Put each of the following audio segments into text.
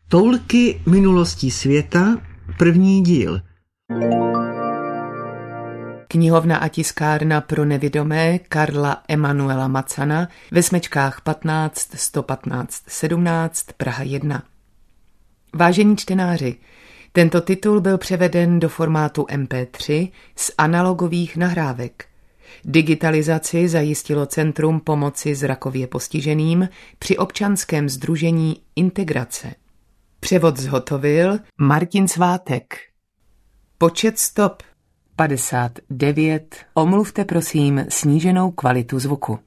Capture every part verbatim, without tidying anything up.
Toulky minulostí světa, první díl. Knihovna a tiskárna pro nevidomé Karla Emanuela Macana ve Smečkách patnáct sto patnáct sedmnáct Praha jedna. Vážení čtenáři, tento titul byl převeden do formátu em pé tři z analogových nahrávek. Digitalizaci zajistilo Centrum pomoci zrakově postiženým při občanském sdružení Integrace. Převod zhotovil Martin Svátek. Počet stop padesát devět. Omluvte prosím sníženou kvalitu zvuku.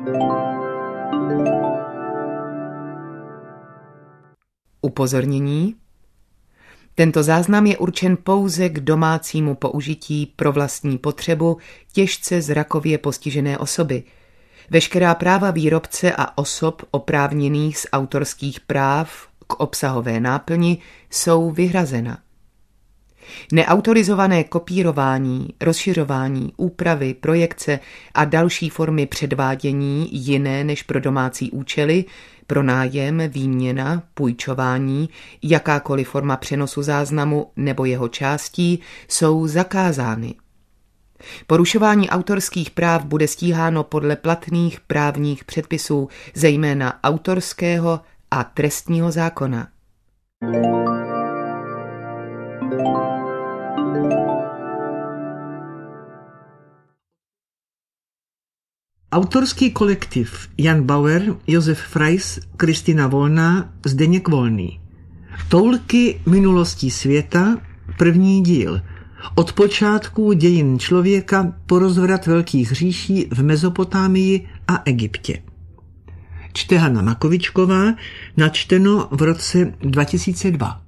Upozornění. Tento záznam je určen pouze k domácímu použití pro vlastní potřebu těžce zrakově postižené osoby. Veškerá práva výrobce a osob oprávněných z autorských práv k obsahové náplni jsou vyhrazena. Neautorizované kopírování, rozšiřování, úpravy, projekce a další formy předvádění jiné než pro domácí účely, pronájem, výměna, půjčování, jakákoliv forma přenosu záznamu nebo jeho částí jsou zakázány. Porušování autorských práv bude stíháno podle platných právních předpisů, zejména autorského a trestního zákona. Autorský kolektiv Jan Bauer, Josef Frais, Kristina Volná, Zdeněk Volný. Toulky minulostí světa, první díl. Od počátku dějin člověka po rozvrat velkých říší v Mezopotámii a Egyptě. Čte Hana Makovičková, načteno v roce dva tisíce dva.